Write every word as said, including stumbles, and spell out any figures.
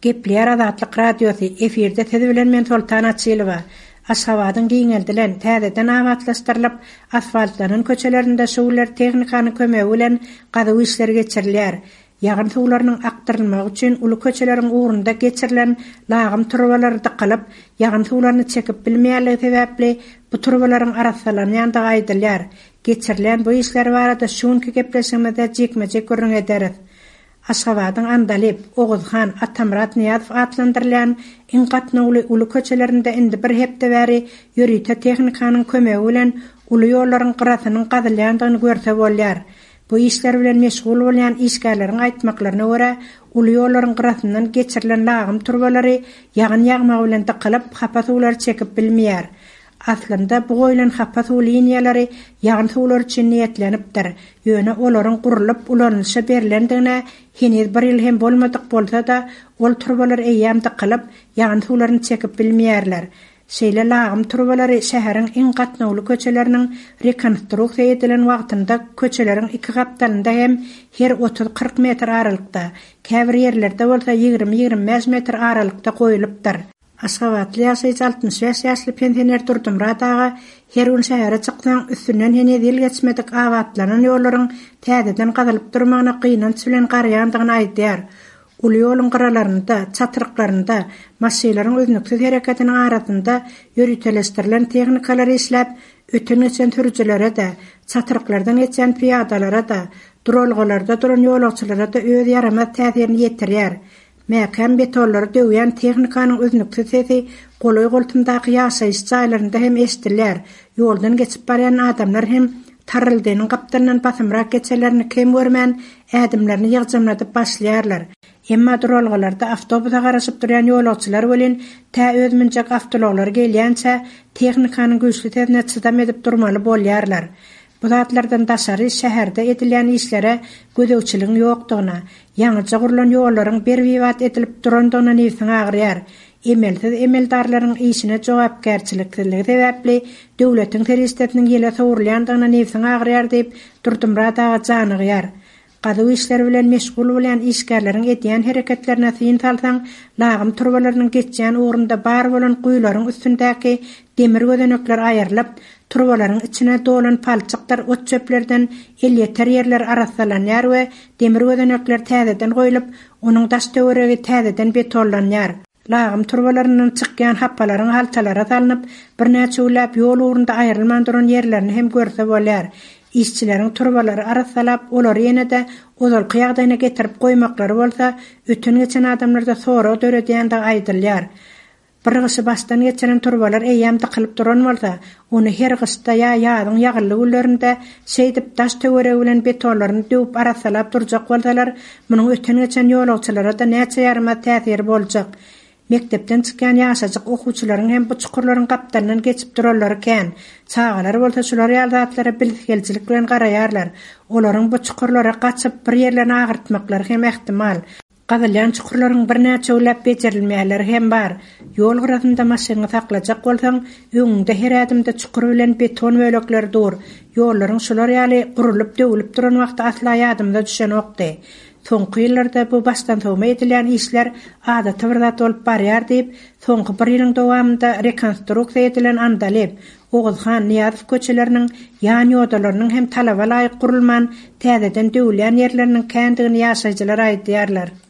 Gepler Azatlyk radiosu efirde tezi bilen men Sultan Açylova. Aşgabatyn giňeldilen täzeden amatlaşdyrylyp asfaltlanan köçelerinde şowlar tehnikanyň kömegi bilen gazy işler geçirilýär. Ýagyn suwlarynyň aktyrylmagy üçin uly köçeleriň ugrunda geçirilen lagym turbalary dıkalyp, ýagyn suwlaryny çekip bilmeýärligi sebäpli bu turbalaryň arasyndanýanda aýdylýar. Geçirilen bu işler barada şuňky gepleşmede jekmejek görüň ederis. Aşgabatyň Andalip, Oguzhan, Atamrat Niýazow atlandyrylan iň gatnawly uly köçelerinde indi bir hepde bäri ýörüýte tehnikanyň kömegi bilen uly ýollaryň gyrasynyň gazylýandygyny görse bolýar. Bu işler bilen meşgul bolan işgärleriň aýtmaklaryna görä, uly ýollaryň gyrasyndan geçirilen lagym turbalary ýagyn ýagmagy bilen dıkalyp, hapa suwlary çekip bilmeýär. Aslında bu goýulan hapa suw liniýalary ýagyn suwlar üçin niýetlenipdir. Ýöne olaryň gurulyp ulanylşa berilendigine heniz bir ýyl hem bolmadyk bolsa da ol turbalar eýýam dıkalyp, ýagyn suwlaryny çekip bilmeýärler. Şeýle lagym turbalary şäheriň iň gatnawly köçeleriniň rekonstruksiýa edilen wagtynda köçeleriň iki gapdalynda hem her otuz kırk metr aralykda, käbir ýerlerde bolsa ýygrimi ýygrimi beş metr aralykda goýulypdyr. Aşgabatly ýaşaýjy altmış beş ýaşly pensioner Durdumrat aga her gün şähere çyksaň üstünden hene dil geçmedik awatlanan ýollaryň täzeden gazalyp durmagyna gynanç bilen garýandygyny aýdýar. Uly ýoluň gyralarynda, çatyryklarynda, maşynalaryň öznüksiz hereketiniň arasynda ýörüteleşdirilen tehnikalary işläp, öten geçen sürüjilere de, çatyryklardan geçen piýadalara da, duralgalarda duran ýolagçylara da öz ýaramaz täsirini ýetirýär. Mäkem betonlary döwýän tehnikanyň öznüksiz sesi goloý goltundaky ýaşaýyş jaýlarynda hem eşdilýär. Ýoldan geçip barýan adamlar hem taryldynyň gapdarynyň basymrak geçelerini kim görmän ädimlerini ýygjamladyp başlaýarlar. Emma duralgalarda awtobusa garaşyp durýan ýolagçylar bilen tä öz minjek awtologlar gelýänçe tehnikanyň güýçli sesine çydam edip durmaly bolýarlar. Bu zatlardan daşary şäherde edilen işlere gödäwçiligiň ýokdugyna, ýaňyja gurulan ýollaryň berwiwat edilip durandygyna nefsiň agyrýar. Emelsiz emeldarlaryň işine jogapkärçilikligi sebäpli döwletiň teristetiniň ýele sowurlandygyna nefsiň agyrýar diýip Durdumrat aga janygyýar. Gazy işler bilen meşgul bolan işgärleriň edýän hereketlerine syn salsaň, lagym turbalarynyň geçýän ugrunda bar bolan guýlaryň üstündäki demir gözenekler aýrylyp, turbalaryň içine dolan palçyklar ot çöplerden elýeter ýerler araslanýar we demir gözenekler täzeden goýulyp, onuň daş töweregi täzeden betonlanýar. Lagym turbalarynyň çykýan hapalaryň halçalara salynıp, birnäçe ulap ýol ugrunda aýrylman duran ýerlerini hem görse bolýar. İşçileriň turbalary arasalap, olary ýene-de ozal kıyagdaýyna getirip goýmaklary bolsa, öten geçen adamlarda sora döredýände aýdylýar. Bir gysy başdan geçiren turbalar eýýam dıkalyp duran bolsa, ony her gysda ýa ýadyň ýagylly günlerinde şeýdip daş töweregi bilen betonlaryny döwüp arasalap durjak bolsalar, munyň öten geçen ýolagçylara da näçe ýarama täsiri boljak. Mektepden çykýan ýaşajyk okuwçylaryň hem bu çukurlaryň gapdalynyň geçip durarlary ken, çağalar bolsa şular ýaldatlara bilgiçilik bilen garaýarlar. Olaryň bu çukurlara gaçyp bir ýerlerine agyrtmaklary hem ähtimal. Gazylýan çukurlaryň birnäçe ulap bejerilmeýärleri hem bar. Ýol gyrasynda maşyny saklajak bolsaň, öňünde her adymda çukur bilen beton bölekleri dur. Ýollaryň şular ýaly gurulyp döwülip duran wagtda asla ýadymda düşen okdy. Soňky ýyllarda bu başdan sowma edilen işler adaty bir zat bolup barýar diýip, soňky bir ýylyň dowamında rekonstruksiýa edilen Andalip, Oguzhan, Niýazow köçeleriniň ýan ýodalarynyň hem talaba laýyk gurulman täzeden döwülen ýerleriniň kändigini ýaşaýjylar aýdýarlar.